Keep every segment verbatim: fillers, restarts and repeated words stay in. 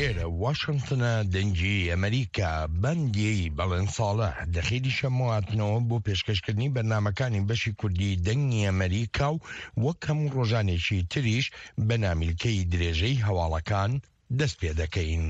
ئێرە واشنگتنە دەنگی ئەمریکا بەندی بەڵێن ساڵە دەخیری شەمواتنەوە بۆ پێشکەشکردنی بەرنامەکانی بەشی کوردی دەنگی ئەمریکا و وەک هەموو ڕۆژانێکی تریش بە نامیلکەی درێژەی هەواڵەکان دەست پێ دەکەین.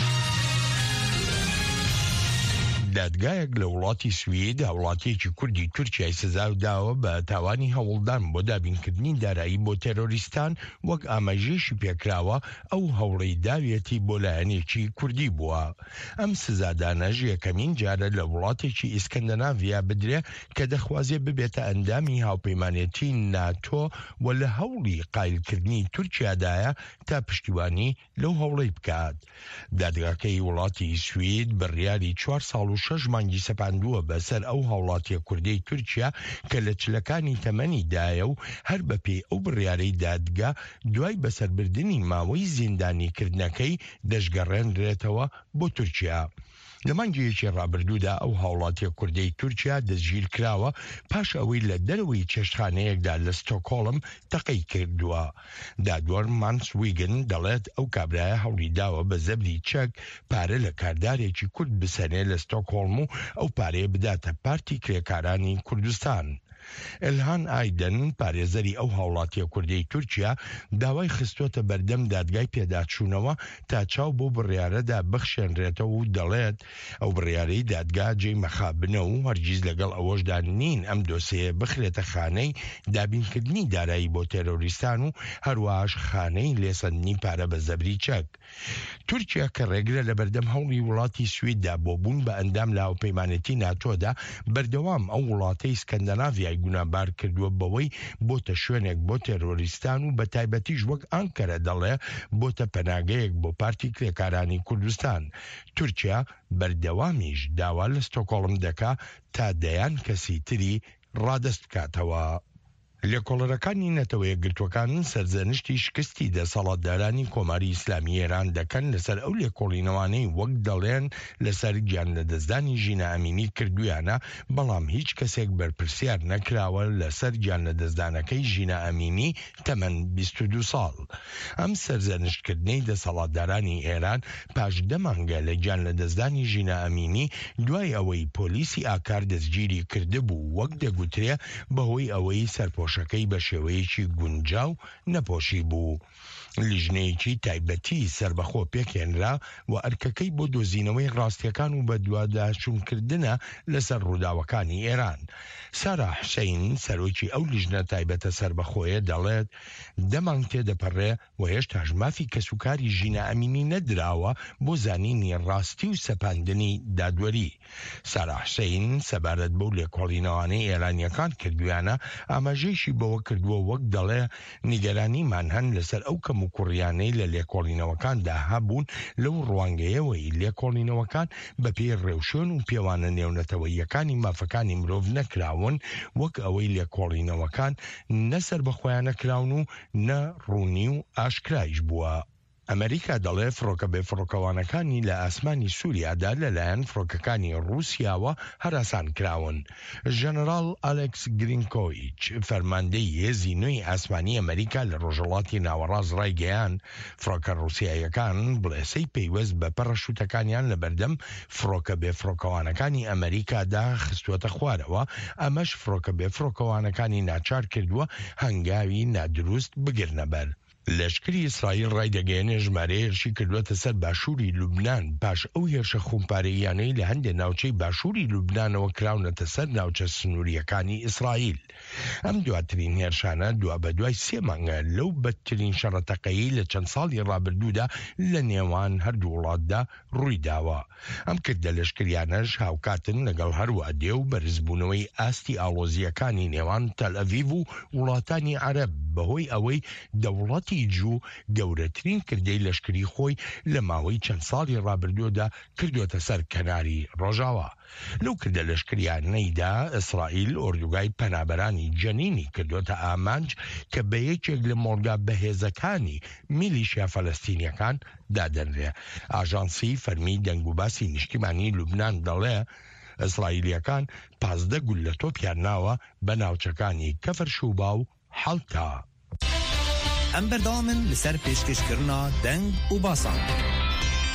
دادگایەک لە وڵاتی سوید هاوڵاتیەکی کوردی تورکیای سزا داوە بە تاوانی هەوڵدان بۆ دابینکردنی دارایی بۆ تێرۆریستان وەک ئاماژەیەشی پێکراوە ئەو هەوڵەی داوێتی بۆ لایەنێکی کوردی بووە. ئەم سزادانەژ یەکەمین جارە لە وڵاتێکی ئیسکەندەناڤیا بدرێ کە دەخوازێ ببێتە ئەندامی هاوپەیمانێتی ناتۆ و لە هەوڵی قایلکردنی تورکیادایە تا پشتیوانی لەو هەوڵەی بکات. دادگاکەی وڵاتی سوید بڕیاری چوار ساڵ و شەش مانگی سەپاندووە بەسەر ئەو هاوڵاتیە کوردەی تورکیا کە لە چلەکانی تەمەنی دایە و هەر بەپێی ئەو بڕیارەی دادگا دوای بەسەربردنی ماوەی زیندانیکردنەکەی دەشگەڕێنرێتەوە بۆ تورکیا. لە مانگیەکی ڕابردوودا ئەو هاوڵاتیە کوردەی تورکیا دەستگیر کراوە پاش ئەوەی لە دەرەوەی چێشتخانەیەکدا لە ستۆکۆڵم تەقەی کردووە. دادوەر مانسویگن دەڵێت ئەو کابرایە هەوڵی داوە بە زەبری چەک پارە لە کاردارێکی کورد بسەنێ لە ستۆکۆڵم و ئەو پارەیە بداتە پارتی کرێکارانی کوردستان. ئەلهان ئایدەن پارێزەری ئەو هاوڵاتیە کوردەی تورکیا داوای خستۆتە بەردەم دادگای پێداچوونەوە تا چاو بۆ بڕیارەدا بخشێنرێتەوە و دەڵێت ئەو بڕیارەی دادگا جێی مەخابنە و هەرگیز لەگەڵ ئەوەشدا نین ئەم دۆسەیە بخرێتە خانەی دابینکردنی دارایی بۆ تێرۆریستان و هەروەهاش خانەی لێسەندنی پارە بە زەبری چەک. تورکیا کە ڕێگرە لە بەردەم هەوڵی وڵاتی سویددا بۆ بوون بە ئەندام لە هاوپەیمانێتی ناتۆدا بەردەوام ئەو وڵاتەی ئیسکەندەناڤیای گونابار کردووە بەوەی بۆتە شوێنێک بۆ تێرۆریستان و بە تایبەتیش وەک ئانکەرە دەڵێ بۆتە پەناگەیەک بۆ پارتی کرێکارانی کوردستان. تورکیا بەردەوامیش داوا لە ستۆکۆڵم دەکا تا دەیان کەسی تری ڕادەست بکاتەوە. لێکۆڵەرەکانی نەتەوە یەکگرتوەکان سەرزەنشتی شکستی دەسەڵاتدارانی کۆماری ئیسلامی ئێران دەکەن لەسەر ئەو لێکۆڵینەوانەی وەک دەڵێن لەسەر گیان لەدەستدانی ژینە ئەمینی کردویانە، بەڵام هیچ کەسێک بەرپرسیار نەکراوە لەسەر گیان لەدەستدانەکەی ژینە ئەمینی تەمەن بیست و دوو ساڵ. ئەم سەرزەنشتکردنەی دەسەڵاتدارانی ئێران پاش دە مانگە لە گیان لەدەستدانی ژینە ئەمینی دوای ئەوەی پۆلیسی ئاکار دەستگیری کردبوو وەک دەگوترێ بەهۆی ئەوەی سەرپۆش شەکەی بە شێوەیەکی گونجاو نەپۆشی بوو. لیژنەیەکی تایبەتی سربەخۆ پێکێنرا و ئەرکەکەی بۆ دۆزینەوەی ڕاستیەکان و بە دوواداچوونکردنە لەسەر ڕووداوەکانی ئێران. سارا حوسەین سەرۆکی ئەو لیژنە تایبەتە سربەخۆیە دەڵێت دەمانگ تێدەپەڕێ و هێشتاش مافی کەسوکاری ژینە ئەمینی نەدراوە بۆ زانینی ڕاستی و سەپاندنی دادوەری. سارا حوسەین سەبارەت بەو لێکۆڵینەوانەی ئێرانیەکان کردویانە ئاماژەیەشی بەوە کردووە وەک دەڵێ نیگەرانیمان هەن لەسەر ئەو کەم و کوڕیانەی لە لێکۆڵینەوەکاندا هەبوون لەو ڕوانگەیەوەی لێکۆڵینەوەکان بەپێی ڕێوشێن و پێوانە نێونەتەوەیەکانی مافەکانی مرۆڤ نەکراون وەک ئەوەی لێکۆڵینەوەکان نەسەر بەخۆیان نەکراون و نە ڕوونی و ئاشکرایش بووە. ئەمریکا دەڵێ فڕۆکە بێفڕۆکەوانەکانی لە ئاسمانی سووریادا لەلایەن فڕۆکەکانی ڕووسیاوە هەراسان کراون. ژەنەڕاڵ ئالێکس گرینکۆیچ فەرماندەی هێزی نوێی ئاسمانی ئەمریکا لە ڕۆژهەڵاتی ناوەڕاست ڕایگەیان فڕۆکە ڕووسیایەکان بڵێسەی پەیوەست بە پەڕەشوتەکانیان لە بەردەم فڕۆکە بێفڕۆکەوانەکانی ئەمریکادا خستووەتە خوارەوە. ئەمەش فڕۆکە بێفڕۆکەوانەکانی ناچار کردووە هەنگاوی نادروست بگرنەبەر. لەشکری ئیسرائیل ڕایدەگەیەنێ ژمارەیە هێرشی کردووەتە سەر باشووری لوبنان پاش ئەو هێرشە خۆمپارەیانەی لە هەندێک ناوچەی باشووری لوبنانەوە کراونەتە سەر ناوچە سنووریەکانی ئیسرائیل. ئەم دواترین هێرشانە دوا بە دوای سێ مانگە لەو بەدترین شەڕەتەقەیی لە چەند ساڵی ڕابردوودا لە نێوان هەردوو وڵاتدا ڕوویداوە. ئەم کردە لەشکریانەش هاوکاتن لەگەڵ هەروە دێ و بەرزبوونەوەی ئاستی ئاڵۆزیەکانی نێوان تەل ئەڤیڤ و وڵاتانی عەرەب بەهۆی ئەوەی دەوڵەتی جو گەورەترین کردەی لەشکری خۆی لە ماوەی چەند ساڵی ڕابردوودا کردوێتە سەر کەناری ڕۆژاوە. لەو کردە لەشکریانەیدا ئیسرائیل ئۆردوگای پەنابەرانی جەنینی کردوێتە ئامانج کە بە یەکێک لە مۆڵگا بەهێزەکانی میلیشیا فەلەستینیەکان دادەنرێ. ئاژانسی فەرمی دەنگ و باسی نیشتیمانی لوبنان دەڵێ ئیسرائیلیەکان پازدە گول لە تۆپیان ناوە بە ناوچەکانی کەفر شوبا و حەڵتا. ئەم بەردەوامن لەسەر پێشکەشکردنا دەنگ و باسان.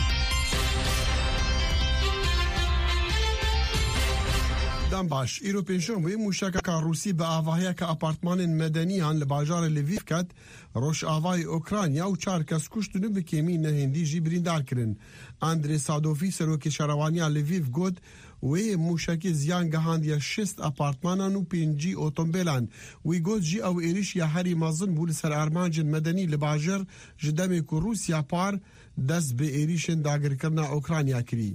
دام باش ایرو پنجشنبه موشک روسی به آواهی که آپارتمان مدنی آن لباجار لویف کد روش آوای اوکراینیا و چار کس کشتنو به کمی نهندی جی بریندار کرن. اندری سادوفی سروکی شروانیا لویف گود وی موشکی زیان گهاندی شست آپارتمانان و پنجی اوتومبیلان وی گود جی او ایریش یا هری مازن بول سر ارمانج مدنی لباجر جدمی که روسیا پار دست به ایریشن داگر کرنا اوکراینیا کری.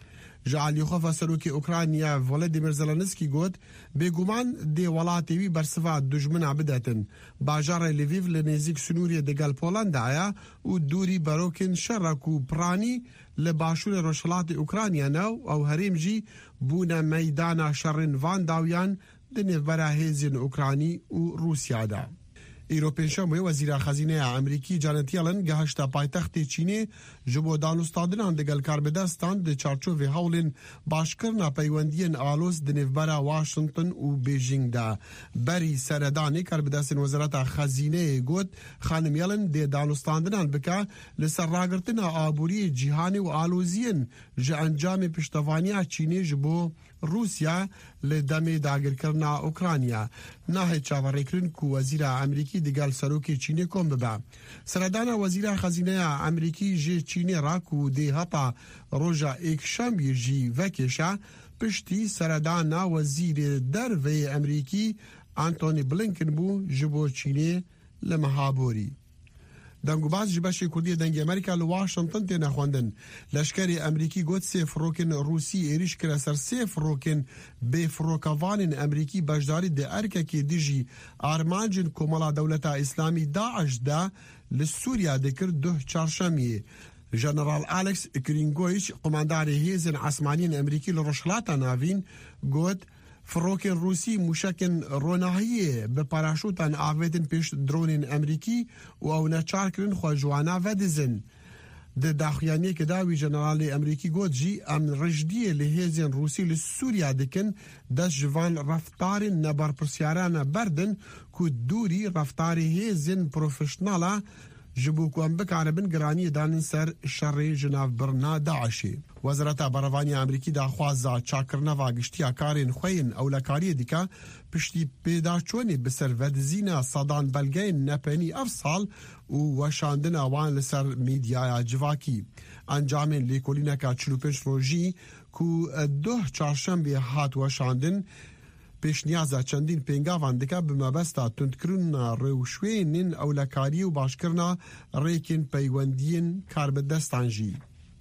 جعلی خوف سروکی اوکراینیا ولادیمیر زلنسکی گوت بگومان دی ولاتی برسوا دشمن عبدتن باجار لویف لنزیک سنوری دگل پولند آیا و دوری بروکن شرکو پرانی لباشور روشلات اوکراینیا نو او هریم جی بونا میدان شرن وان داویان دنیو برا هیزین اوکرانی و روسیا دا. ایرو پنجشنبه وزیر خزینه امریکی جانت یلن گهشتا پایتخت چینی جبو دانوستادنان دگل کاربدستان د چارچوب هولن باشکرنا پیوندین آلوس دنیوبرا واشنطن و بیجینگ دا بری سردانی کاربدستن وزارت خزینه گوت خانم یلن د دانوستادنان بکا لسر راگرتنا آبوری جیهانی و آلوزین جا انجام پشتوانی چینی جبو روسیا لدم داگر کرنا اوکراینیا نه چاوری کرن کو وزیر امریکی دگل سروکی چینی کوم ببا سردان وزیر خزینه امریکی جی چینی راکو دی هپا روجا ایک شنبه جی وکشا پشتی سردان وزیر در و امریکی آنتونی بلینکن بو جبو چینی لمهابوری دنگو باز جباشی کردی دنگ امریکا لواشنطن تینا خوندن لشکری امریکی گوت سی فروکن روسی ایریش کرا سر سی فروکن بی فروکوان امریکی بجداری ده ارکه که دیجی آرمانجن کمالا دولتا اسلامی داعش دا لسوریا دکر ده چارشمی. جنرال الکس کرینگویچ قماندار هیزن عثمانین امریکی لرشلاتا ناوین گوت فروکن روسی موشکن روناهیه به پاراشوتان آویدن پیش درون امریکی و او نچار کرن خواجوانا و دزن. ده داخیانی که داوی جنرال امریکی گود جی ام رجدیه لحیزین روسی لسوریا دکن دست جوان رفتار نبار پرسیاران بردن که دوری رفتار هیزین پروفشنالا جبو کوم بکاربن گرانی دانن سر شر جناب برنا داعشی. وزارت بروانی امریکی دا خوازا چاکرنا واگشتیا کارین خوین اولکاری دیکا پشتی پیدا چونی بسر ودزینا صدان بلگین نپنی افصال و وشاندن آوان لسر میدیا جواکی. انجام لیکولینا که چلوپنش روژی کو دو چارشنبه هات وشاندن پیش نیازه چندین پینگاوان دکا بمبستا تندکرون روشوینین اولکاری و باشکرنا ریکن پیوندین کار بدستان جی.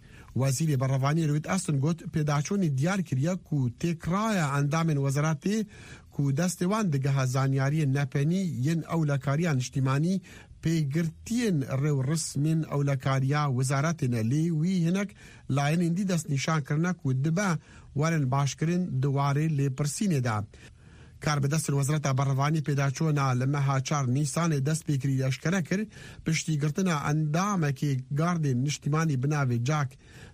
وزیر بروانی رویت استن گوت پیداچونی دیار کریا کو تکرای اندام وزارتی کو دستوان دگه زانیاری نپنی ین اولکاریان اجتماعی پیگرتین رو رسمین اولکاریا وزارتنا لی وی هنک لاین اندی دست نشان کرنا کو دبا ورن باشکرین دواره لی پرسینه دا. کار به دست وزارت بروانی پیدا چونا لمها چار نیسان دست بکری اشکره کر پشتی گرتنا اندامه که گاردین نشتیمانی بناوی جاک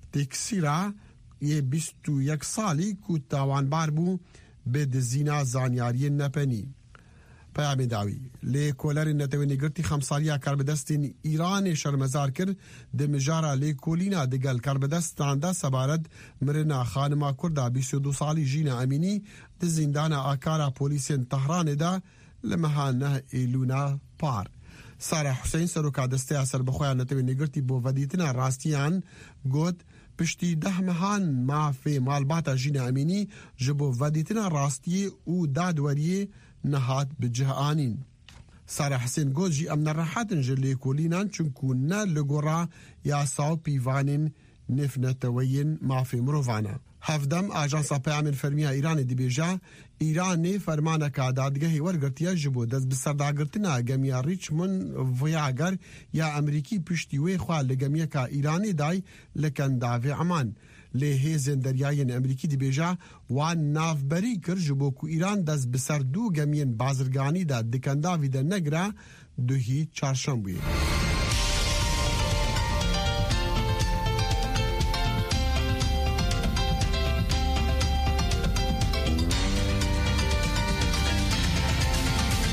تکسیرا یه بیست و یک سالی کو تاوانبار بو به دزینا زانیاری نپنی. پیامی داوی لی کولر نتوینی گرتی خمسالیا کار به دستین ایران شرمزار کرد ده مجارا لی کولینا دگل کار به دستان دا سبارد مرنا خانما کرده بیست و دو سالی جینا امینی ده زندان آکارا پولیسین تهران دا لمها نه ایلونا پار. سارا حسین سروکا دسته اثر بخواه نتوینی گرتی بو ودیتنا راستیان گود پشتی ده مهان ما فی مالباتا جینا امینی جبو ودیتنا راستی او دادوریه نهاد بجهانین. سارا حسین گوجی امن راحتن جلی کولینان چونکو نه لگورا یا ساو پیوانین نفنتوین مافی مرووانا. هفدم آجانسا پیامن فرمیا ایران دی بیجا ایران فرمانه که دادگاهی ورگرتیا جبو دست بسرداگرتنا گمیا ریچمون ویاگر یا امریکی پشتیوی خواه لگمیا که ایرانی دای لکن داوی عمان. لهیزن دریاین امریکی دی بیجا وان نافبری کر جبو کو ایران دست بسر دو گمین بازرگانی دا دکنداوی دا نگرا دوهی چارشنبه.